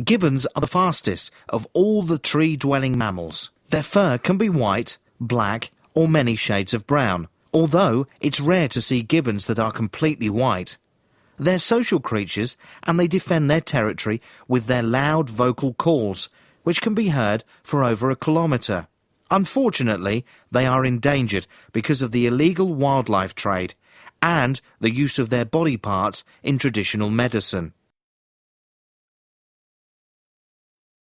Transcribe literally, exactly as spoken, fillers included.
Gibbons are the fastest of all the tree-dwelling mammals. Their fur can be white, black, or many shades of brown, although it's rare to see gibbons that are completely white. They're social creatures, and they defend their territory with their loud vocal calls, which can be heard for over a kilometre. Unfortunately, they are endangered because of the illegal wildlife trade and the use of their body parts in traditional medicine.